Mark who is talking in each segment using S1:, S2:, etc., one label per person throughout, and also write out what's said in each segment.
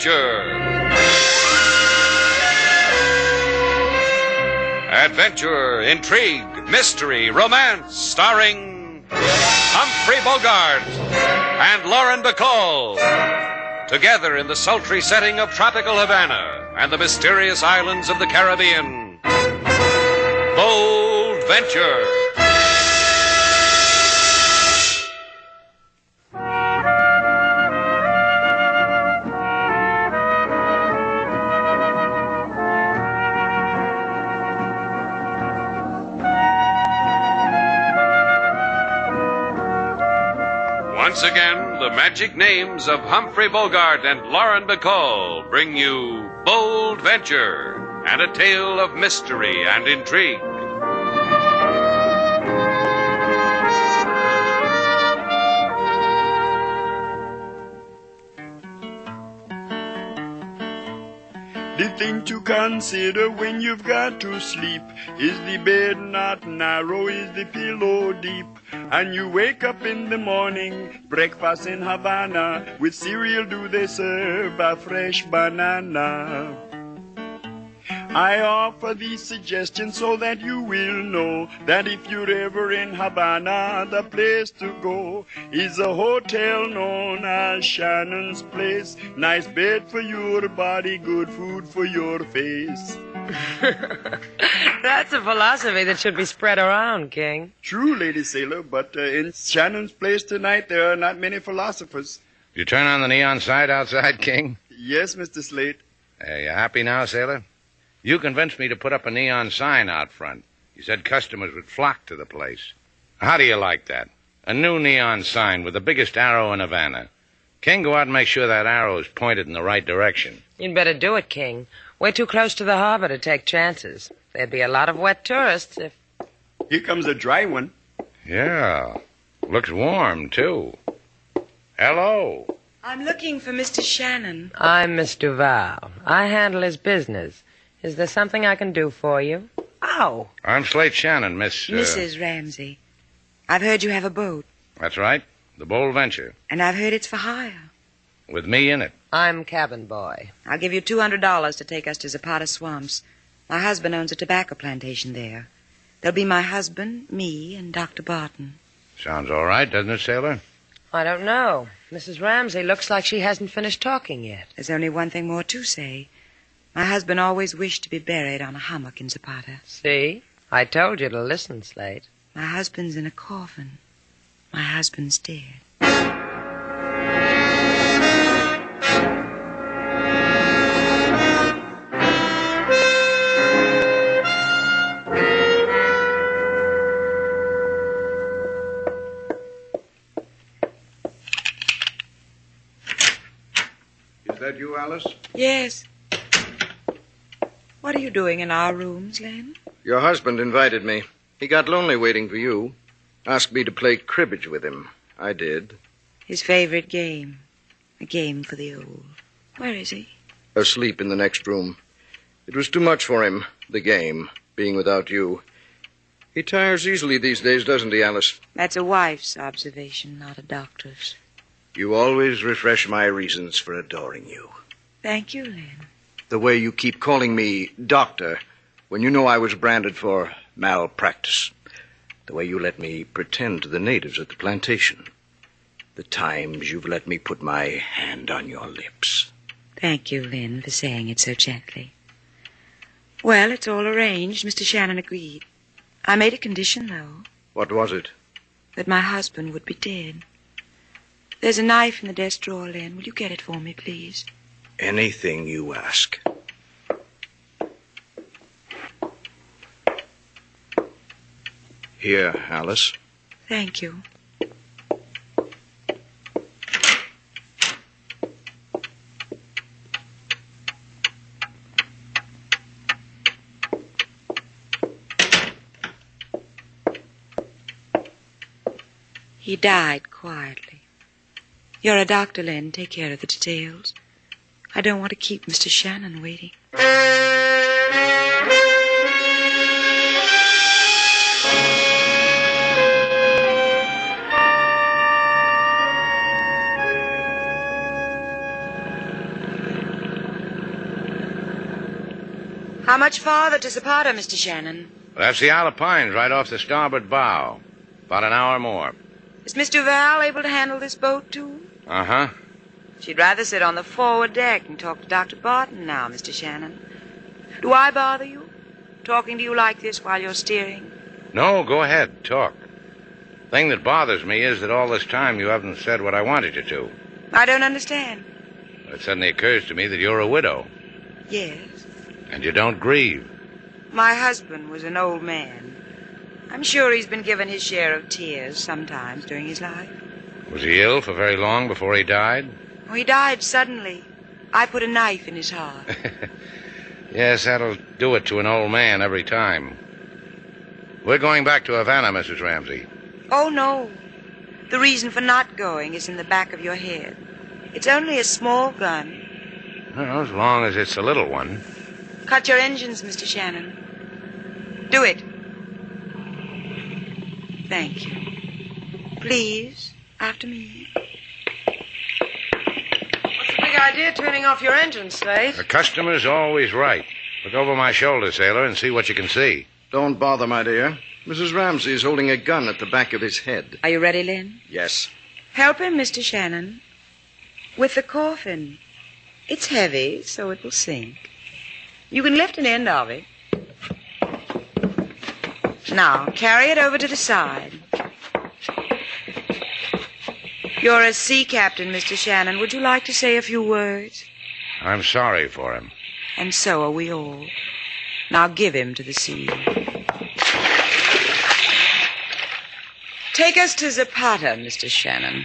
S1: Venture. Adventure, intrigue, mystery, romance, starring Humphrey Bogart and Lauren Bacall. Together in the sultry setting of tropical Havana and the mysterious islands of the Caribbean. Bold Venture. Once again, the magic names of Humphrey Bogart and Lauren Bacall bring you Bold Venture and a tale of mystery and intrigue.
S2: The thing to consider when you've got to sleep is the bed not narrow, is the pillow deep. And you wake up in the morning, breakfast in Havana, with cereal do they serve a fresh banana. I offer these suggestions so that you will know that if you're ever in Havana, the place to go is a hotel known as Shannon's Place. Nice bed for your body, good food for your face.
S3: That's a philosophy that should be spread around, King.
S2: True, Lady Sailor, but in Shannon's Place tonight there are not many philosophers.
S4: You turn on the neon sign outside, King?
S2: Yes, Mr. Slate.
S4: You happy now, Sailor? You convinced me to put up a neon sign out front. You said customers would flock to the place. How do you like that? A new neon sign with the biggest arrow in Havana. King, go out and make sure that arrow is pointed in the right direction.
S3: You'd better do it, King. We're too close to the harbor to take chances. There'd be a lot of wet tourists if...
S2: Here comes a dry one.
S4: Yeah. Looks warm, too. Hello.
S5: I'm looking for Mr. Shannon.
S3: I'm Miss Duval. I handle his business. Is there something I can do for you? Ow!
S4: I'm Slate Shannon,
S5: Mrs. Ramsey. I've heard you have a boat.
S4: That's right. The Bold Venture.
S5: And I've heard it's for hire.
S4: With me in it.
S3: I'm cabin boy.
S5: I'll give you $200 to take us to Zapata Swamps. My husband owns a tobacco plantation there. There'll be my husband, me, and Dr. Barton.
S4: Sounds all right, doesn't it, Sailor?
S3: I don't know. Mrs. Ramsey looks like she hasn't finished talking yet.
S5: There's only one thing more to say. My husband always wished to be buried on a hummock in Zapata.
S3: See? I told you to listen, Slate.
S5: My husband's in a coffin. My husband's dead.
S6: Is that you, Alice?
S5: Yes. What are you doing in our rooms, Len?
S6: Your husband invited me. He got lonely waiting for you. Asked me to play cribbage with him. I did.
S5: His favorite game. A game for the old. Where is he?
S6: Asleep in the next room. It was too much for him, the game, being without you. He tires easily these days, doesn't he, Alice?
S5: That's a wife's observation, not a doctor's.
S6: You always refresh my reasons for adoring you.
S5: Thank you, Len.
S6: The way you keep calling me doctor when you know I was branded for malpractice. The way you let me pretend to the natives at the plantation. The times you've let me put my hand on your lips.
S5: Thank you, Lynn, for saying it so gently. Well, it's all arranged. Mr. Shannon agreed. I made a condition, though.
S6: What was it?
S5: That my husband would be dead. There's a knife in the desk drawer, Lynn. Will you get it for me, please?
S6: Anything you ask. Here, Alice.
S5: Thank you. He died quietly. You're a doctor, Len. Take care of the details. I don't want to keep Mr. Shannon waiting. How much farther to Zapata, Mr. Shannon?
S4: That's the Isle of Pines right off the starboard bow. About an hour more.
S5: Is Miss Duval able to handle this boat, too?
S4: Uh-huh.
S5: She'd rather sit on the forward deck and talk to Dr. Barton now, Mr. Shannon. Do I bother you? Talking to you like this while you're steering?
S4: No, go ahead. Talk. Thing that bothers me is that all this time you haven't said what I wanted you to.
S5: I don't understand.
S4: It suddenly occurs to me that you're a widow.
S5: Yes.
S4: And you don't grieve.
S5: My husband was an old man. I'm sure he's been given his share of tears sometimes during his life.
S4: Was he ill for very long before he died?
S5: Oh, he died suddenly. I put a knife in his heart.
S4: Yes, that'll do it to an old man every time. We're going back to Havana, Mrs. Ramsey.
S5: Oh, no. The reason for not going is in the back of your head. It's only a small gun.
S4: Well, as long as it's a little one.
S5: Cut your engines, Mr. Shannon. Do it. Thank you. Please, after me.
S3: What's the big idea turning off your engine, Slate?
S4: The customer's always right. Look over my shoulder, sailor, and see what you can see.
S6: Don't bother, my dear. Mrs. Ramsey is holding a gun at the back of his head.
S5: Are you ready, Lynn?
S6: Yes.
S5: Help him, Mr. Shannon. With the coffin. It's heavy, so it will sink. You can lift an end of it. Now, carry it over to the side. You're a sea captain, Mr. Shannon. Would you like to say a few words?
S4: I'm sorry for him.
S5: And so are we all. Now give him to the sea. Take us to Zapata, Mr. Shannon.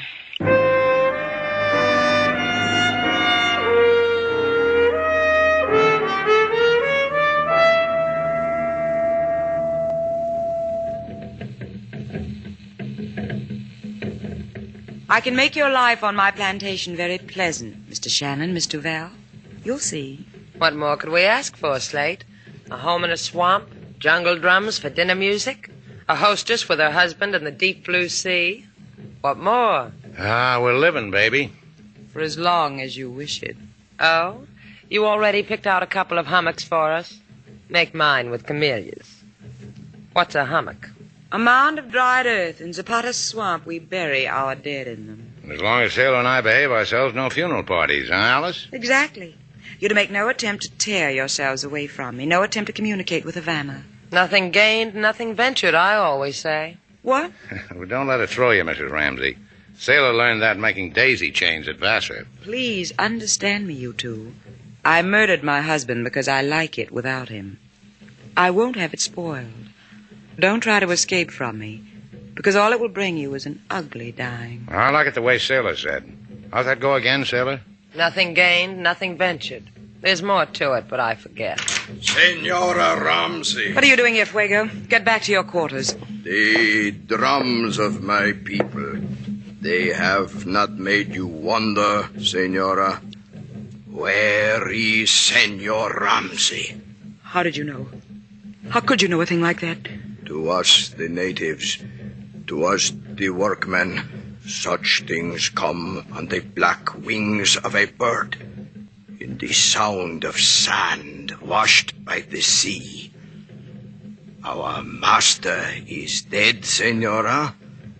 S5: I can make your life on my plantation very pleasant, Mr. Shannon, Miss Duval. You'll see.
S3: What more could we ask for, Slate? A home in a swamp, jungle drums for dinner music, a hostess with her husband in the deep blue sea. What more?
S4: We're living, baby.
S5: For as long as you wish it.
S3: Oh? You already picked out a couple of hummocks for us? Make mine with camellias. What's a hummock?
S5: A mound of dried earth in Zapata's swamp. We bury our dead in them.
S4: As long as Sailor and I behave ourselves, no funeral parties, huh, Alice?
S5: Exactly. You're to make no attempt to tear yourselves away from me. No attempt to communicate with Havana.
S3: Nothing gained, nothing ventured, I always say.
S5: What?
S4: Well, don't let it throw you, Mrs. Ramsey. Sailor learned that making daisy chains at Vassar.
S5: Please understand me, you two. I murdered my husband because I like it without him. I won't have it spoiled. Don't try to escape from me, because all it will bring you is an ugly dying.
S4: I like it the way Sailor said. How's that go again, Sailor?
S3: Nothing gained, nothing ventured. There's more to it, but I forget.
S2: Senora Ramsey.
S5: What are you doing here, Fuego? Get back to your quarters.
S2: The drums of my people, they have not made you wonder, Senora. Where is Senor Ramsey?
S5: How did you know? How could you know a thing like that?
S2: To us, the natives, to us, the workmen, such things come on the black wings of a bird, in the sound of sand washed by the sea. Our master is dead, Senora,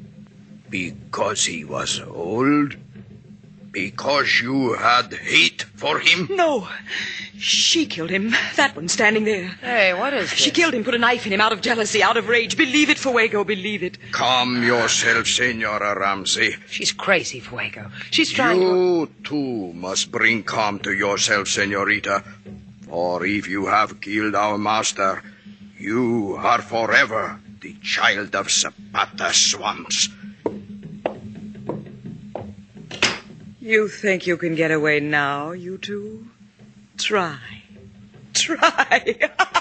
S2: because he was old, because you had hate for him.
S5: No. She killed him. That one standing there.
S3: Hey, what is this?
S5: She killed him, put a knife in him out of jealousy, out of rage. Believe it, Fuego, believe it.
S2: Calm yourself, Senora Ramsey.
S3: She's crazy, Fuego. She's trying to...
S2: You, too, must bring calm to yourself, Senorita. For if you have killed our master, you are forever the child of Zapata swamps.
S5: You think you can get away now, you two? Try. Try.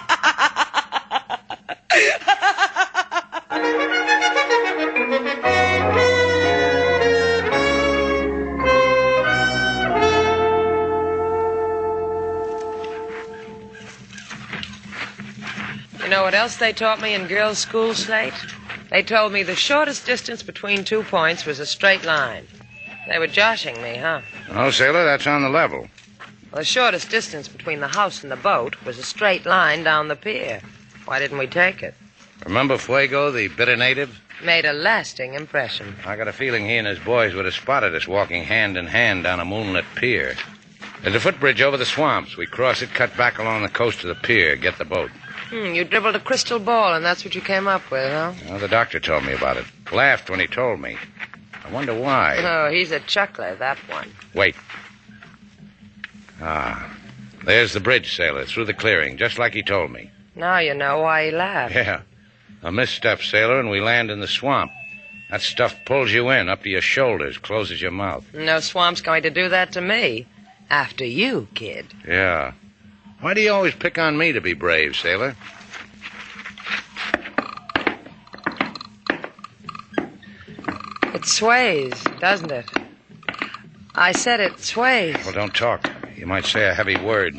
S3: You know what else they taught me in girls' school, Slate? They told me the shortest distance between 2 points was a straight line. They were joshing me, huh?
S4: Oh, Sailor, that's on the level.
S3: The shortest distance between the house and the boat was a straight line down the pier. Why didn't we take it?
S4: Remember Fuego, the bitter native?
S3: Made a lasting impression.
S4: I got a feeling he and his boys would have spotted us walking hand in hand down a moonlit pier. There's a footbridge over the swamps. We cross it, cut back along the coast to the pier, get the boat.
S3: You dribbled a crystal ball, and that's what you came up with, huh?
S4: Well, the doctor told me about it. Laughed when he told me. I wonder why.
S3: Oh, he's a chuckler, that one.
S4: Wait. There's the bridge, sailor, through the clearing, just like he told me.
S3: Now you know why he laughed.
S4: Yeah. A misstep, sailor, and we land in the swamp. That stuff pulls you in, up to your shoulders, closes your mouth.
S3: No swamp's going to do that to me. After you, kid.
S4: Yeah. Why do you always pick on me to be brave, sailor?
S3: It sways, doesn't it? I said it sways.
S4: Well, don't talk. You might say a heavy word.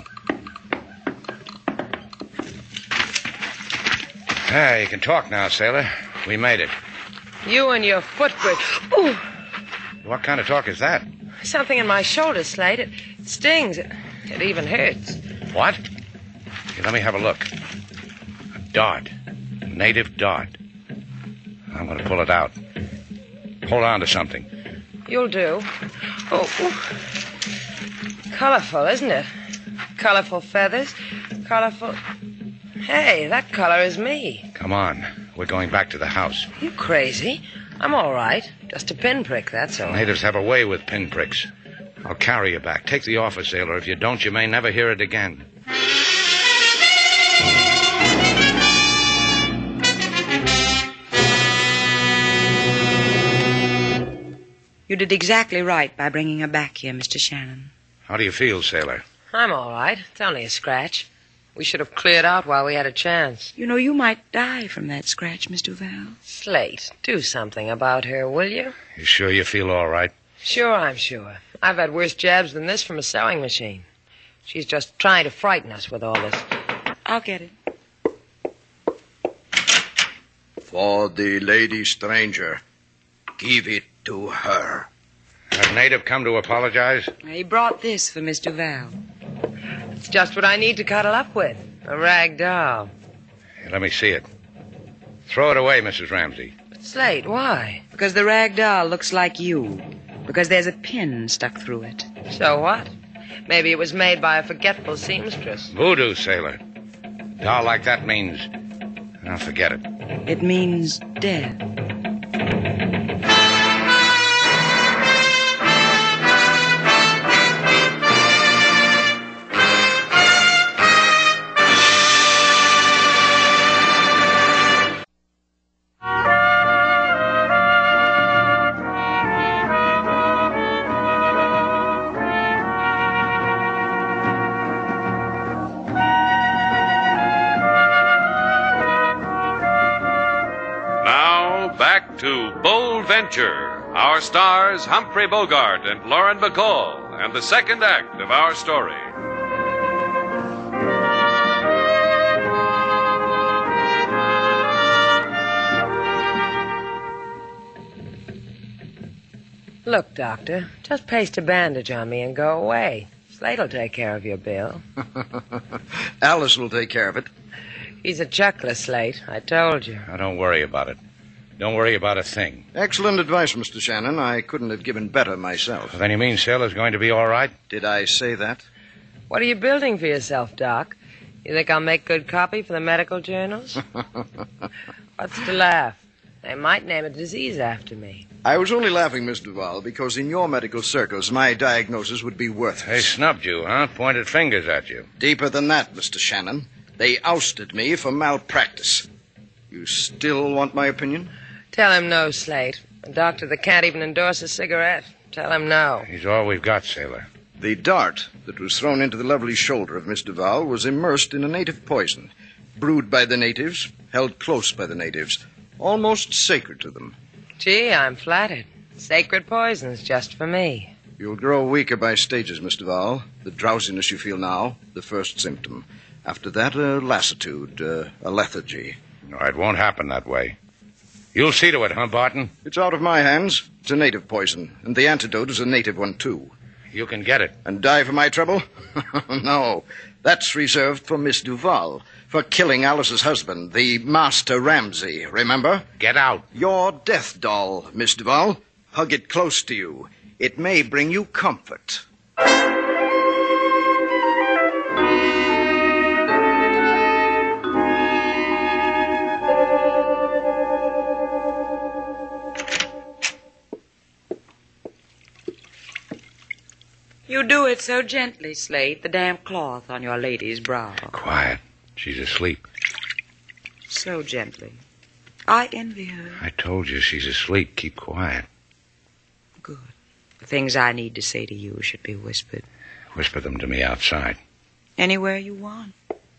S4: You can talk now, sailor. We made it.
S3: You and your footbridge. Ooh.
S4: What kind of talk is that?
S3: Something in my shoulder, Slate. It stings. It even hurts.
S4: What? Here, let me have a look. A dart. A native dart. I'm going to pull it out. Hold on to something.
S3: You'll do. Oh. Colorful, isn't it? Colorful feathers. Colorful... Hey, that color is me.
S4: Come on. We're going back to the house.
S3: You crazy? I'm all right. Just a pinprick, that's all.
S4: Natives have a way with pinpricks. I'll carry you back. Take the offer, sailor. If you don't, you may never hear it again.
S5: You did exactly right by bringing her back here, Mr. Shannon.
S4: How do you feel, sailor?
S3: I'm all right. It's only a scratch. We should have cleared out while we had a chance.
S5: You know, you might die from that scratch, Miss Duval.
S3: Slate, do something about her, will you?
S4: You sure you feel all right?
S3: Sure, I'm sure. I've had worse jabs than this from a sewing machine. She's just trying to frighten us with all this.
S5: I'll get it.
S6: For the lady stranger, give it to her.
S4: That native come to apologize?
S5: He brought this for Miss Duval.
S3: It's just what I need to cuddle up with. A rag doll.
S4: Here, let me see it. Throw it away, Mrs. Ramsey.
S3: But Slate, why?
S5: Because the rag doll looks like you. Because there's a pin stuck through it.
S3: So what? Maybe it was made by a forgetful seamstress.
S4: Voodoo, sailor. Doll like that means... I'll forget it.
S5: It means death.
S1: Back to Bold Venture. Our stars, Humphrey Bogart and Lauren Bacall, and the second act of our story.
S3: Look, Doctor, just paste a bandage on me and go away. Slate'll take care of your bill.
S6: Alice will take care of it.
S3: He's a chuckler, Slate. I told you.
S4: Now, don't worry about it. Don't worry about a thing.
S6: Excellent advice, Mr. Shannon. I couldn't have given better myself.
S4: Then you mean Sailor's going to be all right?
S6: Did I say that?
S3: What are you building for yourself, Doc? You think I'll make good copy for the medical journals? What's to laugh? They might name a disease after me.
S6: I was only laughing, Miss Duval, because in your medical circles, my diagnosis would be worthless.
S4: They snubbed you, huh? Pointed fingers at you.
S6: Deeper than that, Mr. Shannon. They ousted me for malpractice. You still want my opinion?
S3: Tell him no, Slate. A doctor that can't even endorse a cigarette. Tell him no.
S4: He's all we've got, Sailor.
S6: The dart that was thrown into the lovely shoulder of Miss Duval was immersed in a native poison, brewed by the natives, held close by the natives, almost sacred to them.
S3: Gee, I'm flattered. Sacred poison's just for me.
S6: You'll grow weaker by stages, Miss Duval. The drowsiness you feel now, the first symptom. After that, a lassitude, a lethargy.
S4: No, it won't happen that way. You'll see to it, huh, Barton?
S6: It's out of my hands. It's a native poison, and the antidote is a native one, too.
S4: you can get it.
S6: And die for my trouble? No. That's reserved for Miss Duval, for killing Alice's husband, the Master Ramsey, remember?
S4: Get out.
S6: Your death doll, Miss Duval. Hug it close to you. It may bring you comfort.
S5: You do it so gently, Slate, the damp cloth on your lady's brow.
S4: Quiet. She's asleep.
S5: So gently. I envy her.
S4: I told you she's asleep. Keep quiet.
S5: Good. The things I need to say to you should be whispered.
S4: Whisper them to me outside.
S5: Anywhere you want.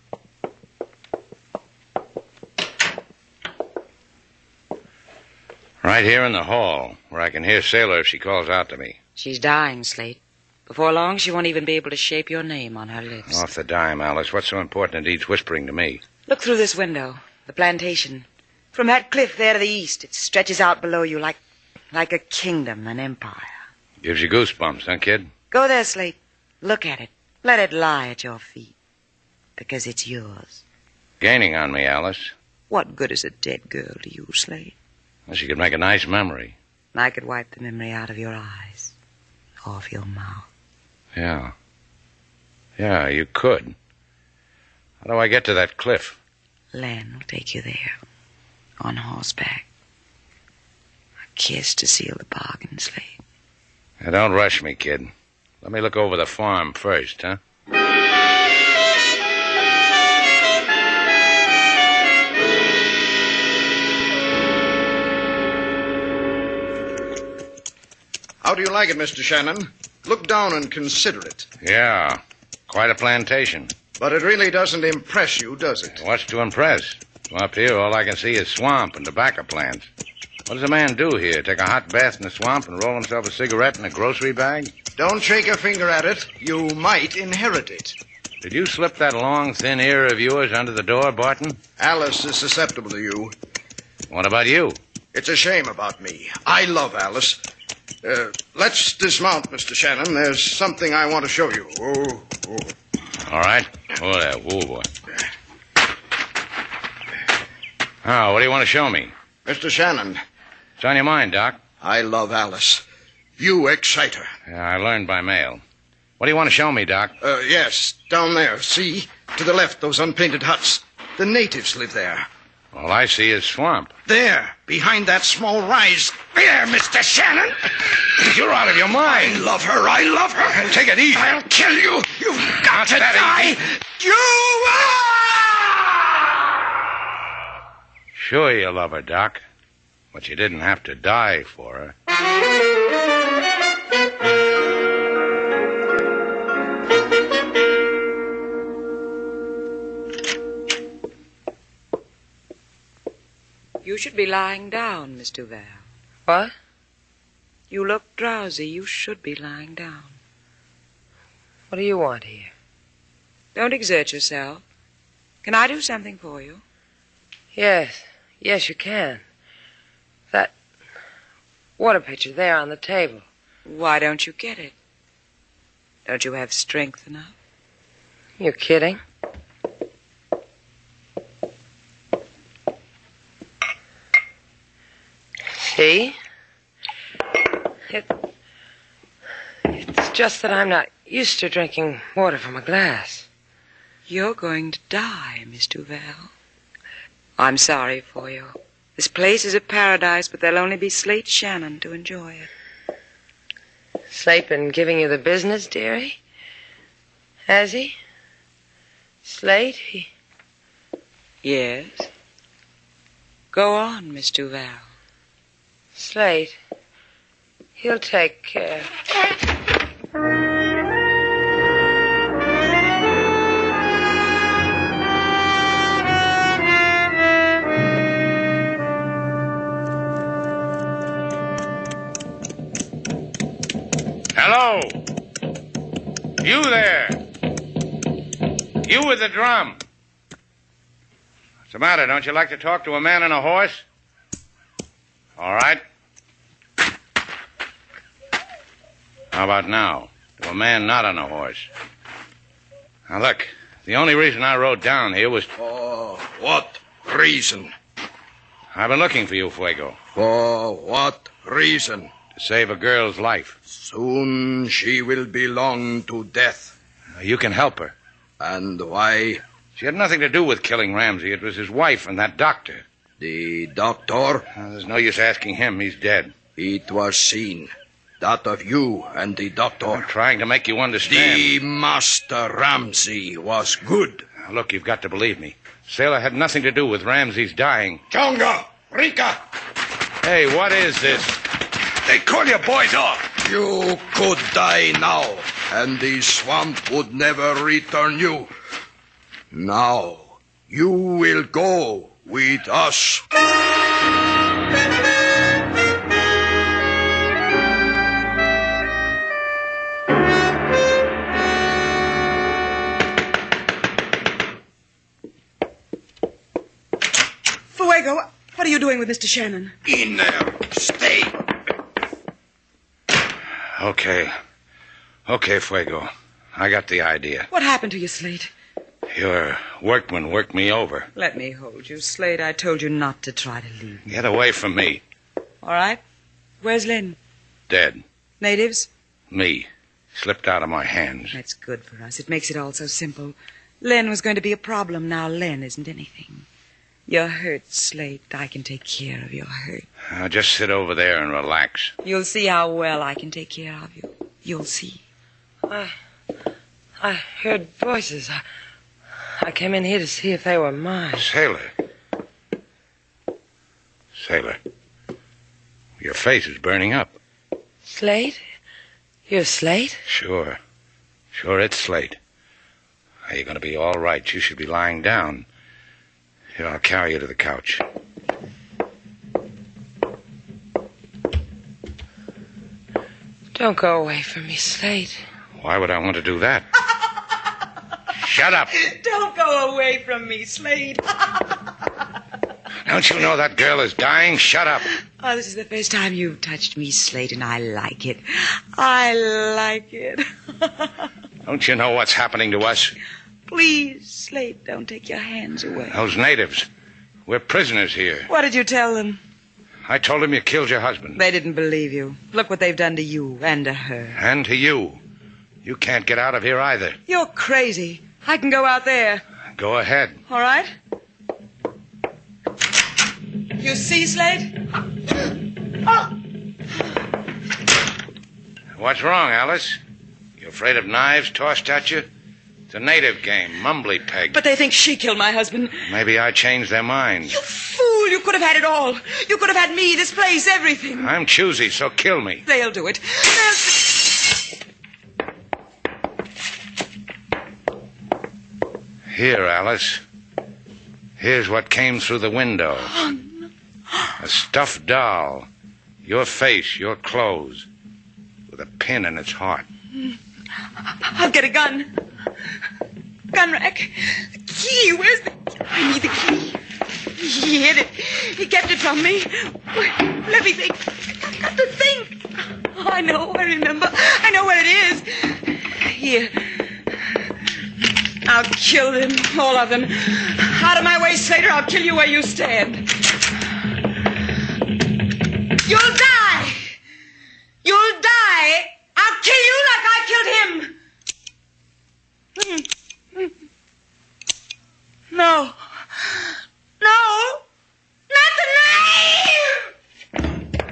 S4: Right here in the hall, where I can hear Sailor if she calls out to me.
S5: She's dying, Slate. Before long, she won't even be able to shape your name on her lips.
S4: Off the dime, Alice. What's so important it needs whispering to me?
S5: Look through this window. The plantation. From that cliff there to the east, it stretches out below you like a kingdom, an empire.
S4: Gives you goosebumps, huh, kid?
S5: Go there, Slate. Look at it. Let it lie at your feet. Because it's yours.
S4: Gaining on me, Alice.
S5: What good is a dead girl to you, Slate?
S4: Well, she could make a nice memory.
S5: I could wipe the memory out of your eyes. Off your mouth.
S4: Yeah. Yeah, you could. How do I get to that cliff?
S5: Len will take you there. On horseback. A kiss to seal the bargain, Slate.
S4: Now, don't rush me, kid. Let me look over the farm first, huh?
S6: How do you like it, Mr. Shannon? Look down and consider it.
S4: Yeah. Quite a plantation.
S6: But it really doesn't impress you, does it?
S4: What's to impress? From up here, all I can see is swamp and tobacco plants. What does a man do here? Take a hot bath in the swamp and roll himself a cigarette in a grocery bag?
S6: Don't shake a finger at it. You might inherit it.
S4: Did you slip that long, thin ear of yours under the door, Barton?
S6: Alice is susceptible to you.
S4: What about you?
S6: It's a shame about me. I love Alice. Let's dismount, Mr. Shannon. There's something I want to show you. Oh.
S4: All right. Oh, there. Whoa, boy. Oh, what do you want to show me?
S6: Mr. Shannon.
S4: What's on your mind, Doc?
S6: I love Alice. You excite her.
S4: Yeah, I learned by mail. What do you want to show me, Doc?
S6: Yes, down there. See? To the left, those unpainted huts. The natives live there.
S4: All I see is swamp.
S6: There, behind that small rise. There, Mr. Shannon.
S4: You're out of your mind.
S6: I love her. I love her.
S4: Take it easy.
S6: I'll kill you. You've got to die.
S4: Easy.
S6: You
S4: Sure you love her, Doc. But you didn't have to die for her.
S5: You should be lying down, Miss Duval.
S3: What?
S5: You look drowsy. You should be lying down.
S3: What do you want here?
S5: Don't exert yourself. Can I do something for you?
S3: Yes, you can. That water pitcher there on the table.
S5: Why don't you get it? Don't you have strength enough?
S3: You're kidding. See? It's just that I'm not used to drinking water from a glass.
S5: You're going to die, Miss Duval. I'm sorry for you. This place is a paradise, but there'll only be Slate Shannon to enjoy it.
S3: Slate been giving you the business, dearie? Has he? Slate,
S5: Yes. Go on, Miss Duval.
S3: Slate. He'll take care.
S4: Hello? You there? You with the drum. What's the matter? Don't you like to talk to a man on a horse? All right. How about now? to a man not on a horse. Now, look, the only reason I rode down here was...
S6: For what reason?
S4: I've been looking for you, Fuego.
S6: For what reason?
S4: To save a girl's life.
S6: Soon she will belong to death.
S4: You can help her.
S6: And why?
S4: She had nothing to do with killing Ramsey. It was his wife and that doctor.
S6: The doctor?
S4: There's no use asking him. He's dead.
S6: It was seen. That of you and the doctor.
S4: I'm trying to make you understand.
S6: The Master Ramsey was good.
S4: Now, look, you've got to believe me. Sailor had nothing to do with Ramsey's dying.
S6: Chonga! Rika!
S4: Hey, what is this?
S6: They call your boys off. You could die now, and the swamp would never return you. Now, you will go with us.
S5: Fuego, what are you doing with Mr. Shannon?
S6: In there. Stay.
S4: Okay, Fuego. I got the idea.
S5: What happened to you, Slate?
S4: Your workman worked me over.
S5: Let me hold you, Slate. I told you not to try to leave me.
S4: Get away from me.
S5: All right. Where's Lynn?
S4: Dead.
S5: Natives?
S4: Me. Slipped out of my hands.
S5: That's good for us. It makes it all so simple. Lynn was going to be a problem. Now Lynn isn't anything. You're hurt, Slate. I can take care of your hurt.
S4: Now just sit over there and relax.
S5: You'll see how well I can take care of you. You'll see.
S3: I heard voices. I came in here to see if they were mine.
S4: Sailor. Your face is burning up.
S3: Slate? You're Slate?
S4: Sure, it's Slate. Are you going to be all right? You should be lying down. Here, I'll carry you to the couch.
S3: Don't go away from me, Slate.
S4: Why would I want to do that? Shut up.
S5: Don't go away from me, Slade.
S4: Don't you know that girl is dying? Shut up.
S5: Oh, this is the first time you've touched me, Slade, and I like it. I like it.
S4: Don't you know what's happening to us?
S5: Please, Slade, don't take your hands away.
S4: Those natives. We're prisoners here.
S5: What did you tell them?
S4: I told them you killed your husband.
S5: They didn't believe you. Look what they've done to you and to her.
S4: And to you. You can't get out of here either.
S5: You're crazy. I can go out there.
S4: Go ahead.
S5: All right? You see, Slade?
S4: What's wrong, Alice? You afraid of knives tossed at you? It's a native game, mumbly peg.
S5: But they think she killed my husband.
S4: Maybe I changed their minds.
S5: You fool! You could have had it all. You could have had me, this place, everything.
S4: I'm choosy, so kill me.
S5: They'll do it.
S4: Here, Alice. Here's what came through the window. A stuffed doll. Your face, your clothes. With a pin in its heart.
S5: I'll get a gun. Gun rack. The key. Where's the key? I need the key. He hid it. He kept it from me. Let me think. I've got to think. Oh, I know. I remember. I know where it is. Here. I'll kill them. All of them. Out of my way, Slater. I'll kill you where you stand. You'll die. You'll die. I'll kill you like I killed him. No. No. Not the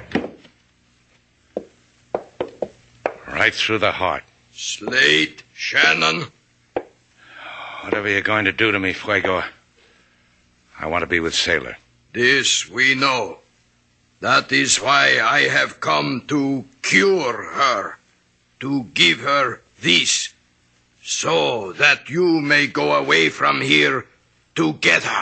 S5: knife!
S4: Right through the heart.
S6: Slate, Shannon.
S4: Whatever you're going to do to me, Fuego, I want to be with Sailor.
S6: This we know. That is why I have come to cure her, to give her this, so that you may go away from here together.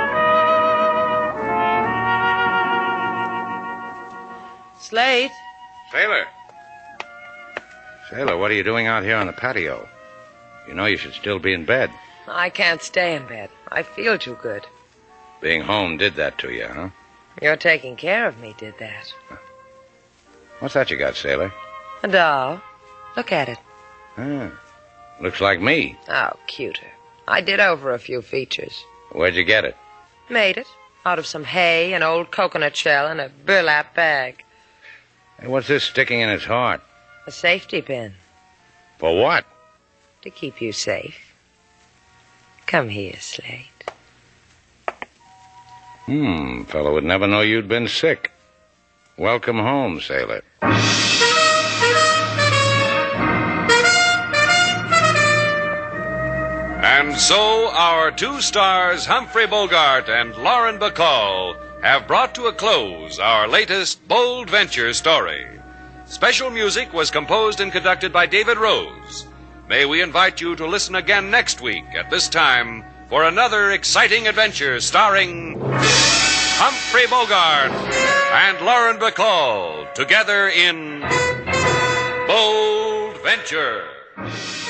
S3: Slate,
S4: Sailor! Sailor, what are you doing out here on the patio? You know you should still be in bed.
S3: I can't stay in bed. I feel too good.
S4: Being home did that to you, huh?
S3: Your taking care of me did that.
S4: What's that you got, Sailor?
S3: A doll. Look at it.
S4: Ah, looks like me.
S3: Oh, cuter. I did over a few features.
S4: Where'd you get it?
S3: Made it. Out of some hay, an old coconut shell, and a burlap bag.
S4: Hey, what's this sticking in its heart?
S3: A safety pin.
S4: For what?
S3: To keep you safe. Come here, Slate.
S4: Fellow would never know you'd been sick. Welcome home, Sailor.
S1: And so our two stars, Humphrey Bogart and Lauren Bacall, have brought to a close our latest bold venture story. Special music was composed and conducted by David Rose. May we invite you to listen again next week at this time for another exciting adventure starring Humphrey Bogart and Lauren Bacall together in Bold Venture.